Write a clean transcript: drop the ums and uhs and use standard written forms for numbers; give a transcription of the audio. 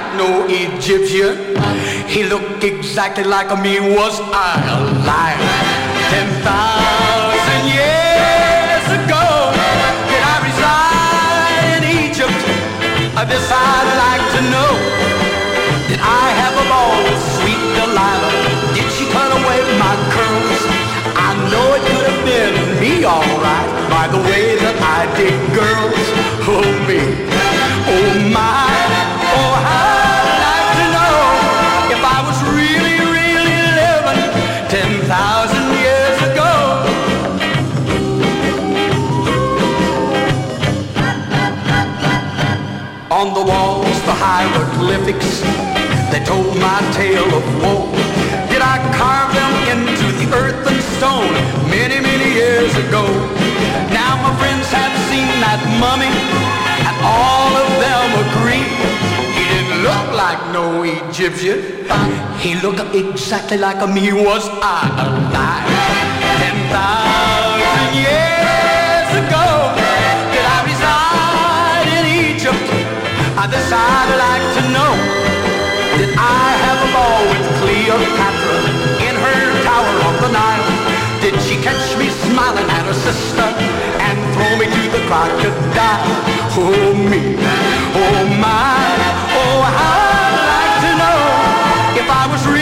no Egyptian. He looked exactly like me. Was I alive 10,000 years ago? Did I reside in Egypt? This I'd like to know. Did I have a ball with sweet Delilah? Did she cut away my curls? I know it could have been me, all right, by the way that I dig girls. Oh, me, oh, my, oh, how I'd like to know if I was really, really living 10,000 years ago. On the walls, the hieroglyphics, they told my tale of woe. Did I carve them into the earth and stone many, many years ago? Now my friends have seen that mummy, and all of them agree he didn't look like no Egyptian. He looked exactly like me. Was I alive 10,000 years ago? Did I reside in Egypt? This I'd like to know. Did I have a ball with Cleopatra in her tower on the Nile? Did she catch me smiling at her sister and throw me to the crocodile? Oh, me, oh, my, oh, how I'd like to know if I was